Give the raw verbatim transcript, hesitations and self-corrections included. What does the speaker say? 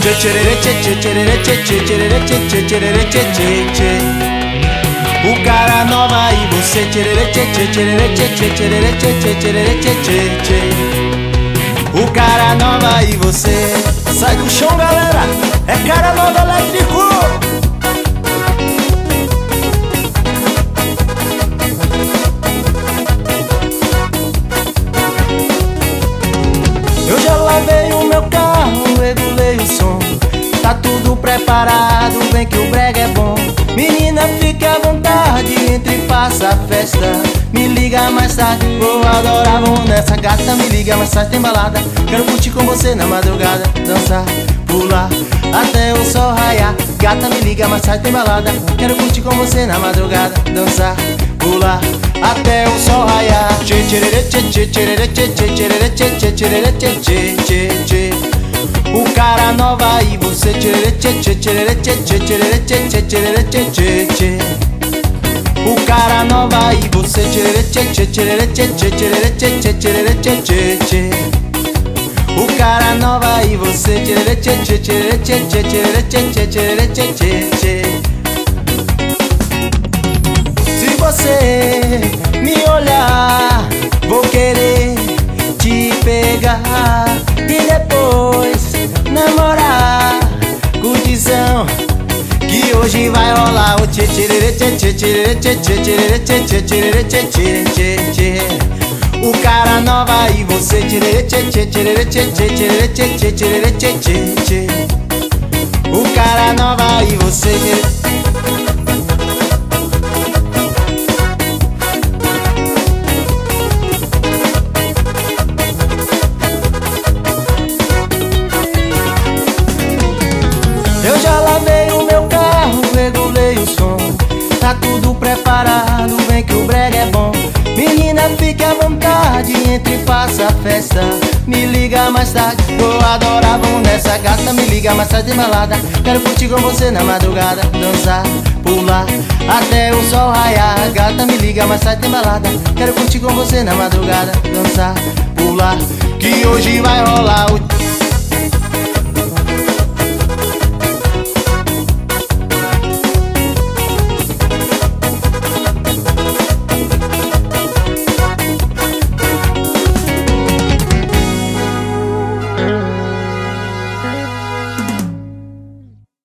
Tchê tchererê tchê tchê tchererê tchê tchê tchererê tchê tchê tchererê tchê tchê tchê. O cara nova e você tchererê tchê tchê tchererê tchê tchê tchererê tchê tchê tchererê tchê tchê tchê. O cara nova e você. Sai do chão, galera, é cara nova elétrico. Eu já lavei o meu carro, regulei o som, tá tudo preparado, vem que o brega é bom. Menina, fique à vontade, entre e faça a festa. Me liga mais tarde, vou adorar, vamos nessa. Gata, me liga mais tarde, tem balada. Quero curtir com você na madrugada, dançar, pular, até o sol raiar. Gata, me liga mais tarde, tem balada. Quero curtir com você na madrugada, dançar, pular, até o sol raiar. Tchê tchererê tchê tchê tchererê tchê tchê tchererê tchê tchê tchererê tchê tchê tchê tchê. O cara nova e você tchererê tchê tchê tchererê tchê tchê tchererê tchê tchê tchererê tchê tchê tchê. O cara nova e você tchererê tchê tchê tchererê tchê tchê tchererê tchê tchê tchererê tchê tchê tchê. O cara nova e você tchererê tchê tchê tchererê tchê tchê tchererê tchê tchê tchererê tchê tchê tchê. Se você me olhar, vou querer te pegar e depois namorar. Curtição que hoje vai rolar. O tchê tchererê tchê tchê tchererê tchê tchê tchererê tchê tchê tchererê tchê tchê tchê tchê. O cara nova e você tchererê tchê tchê tchererê tchê tchê tchererê tchê tchê tchererê tchê tchê tchê. O cara nova e você tchererê. Eu já lavei o meu carro, regulei o som, tá tudo preparado, vem que o brega é bom. Menina, fique à vontade, entre e faça a festa. Me liga mais tarde, vou adorar, vamos nessa. Gata, me liga mais tarde, tem balada. Quero curtir com você na madrugada, dançar, pular, até o sol raiar. Gata, me liga mais tarde, tem balada. Quero curtir com você na madrugada, dançar, pular, que hoje vai rolar o